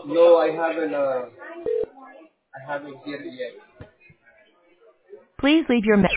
No, I haven't. I haven't here yet. Please leave your